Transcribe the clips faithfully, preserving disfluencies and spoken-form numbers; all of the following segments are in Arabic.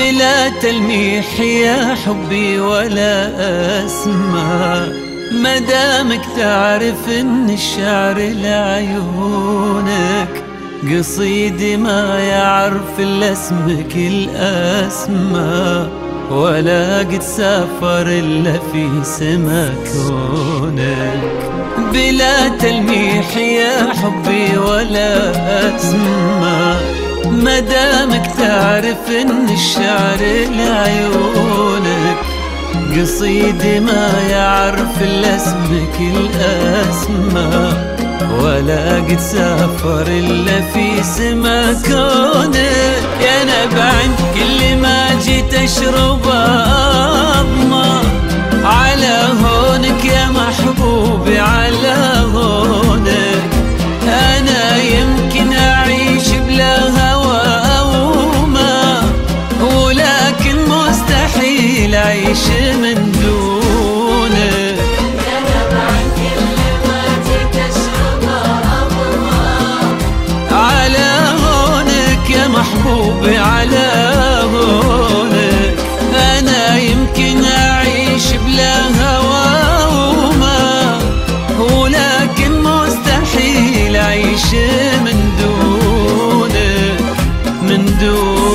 بلا تلميح يا حبي ولا أسمع، مدامك تعرف ان الشعر لعيونك، قصيدي ما يعرف الا اسمك الأسمى، ولا قد سافر الا في سما كونك. بلا تلميح يا حبي ولا أسمع، مدامك تعرف ان الشعر لعيونك، قصيدي ما يعرف الا اسمك الأسمى، ولا قد سافر الا في سما كونك. يا نبع كل ما جيت اشرب اضمى، على هونك يا محبوبي على هونك. انا يمكن اعيش بلا هوى او ما، ولكن مستحيل اعيش من دونك. يا نبع كل ما جيت اشرب اضمى، على هونك يا محبوبي على هونك. انا يمكن اعيش بلا هوى وما، ولكن مستحيل اعيش من دونك من دونك.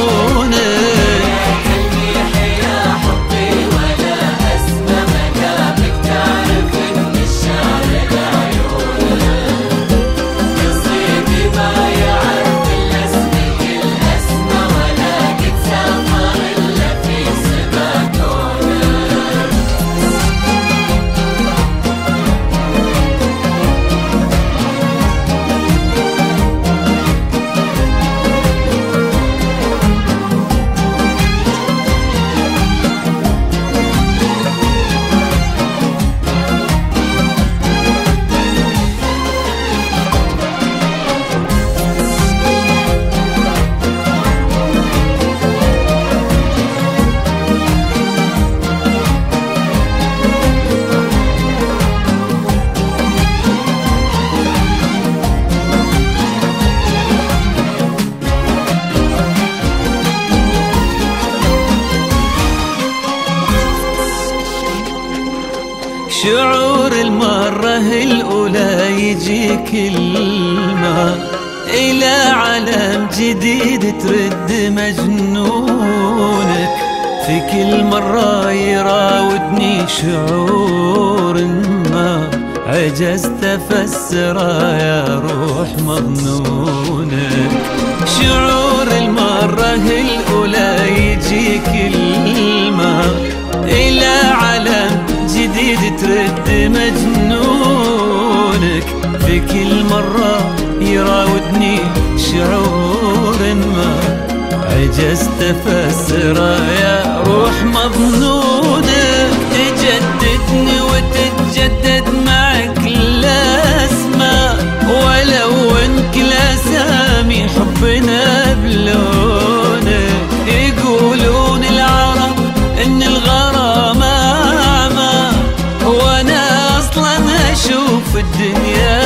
شعور المرة الأولى يجي كلمة، إلى عالم جديد ترد مجنونك. في كل مرة يراودني شعور ما، عجزت أفسره يا روح مظنونك. شعور المرة الأولى يجي كلمة، إلى عالم جديد ترد مجنونك. في كل مرة يراودني شعور ما، عجزت أفسره يا روح مظنونك. تجددني وتتجدد معك الأسماء، ولو ان كل أسامي حبنا بلونك. يقولون العرب ان الغرام أعمى، وانا اصلا اشوف الدنيا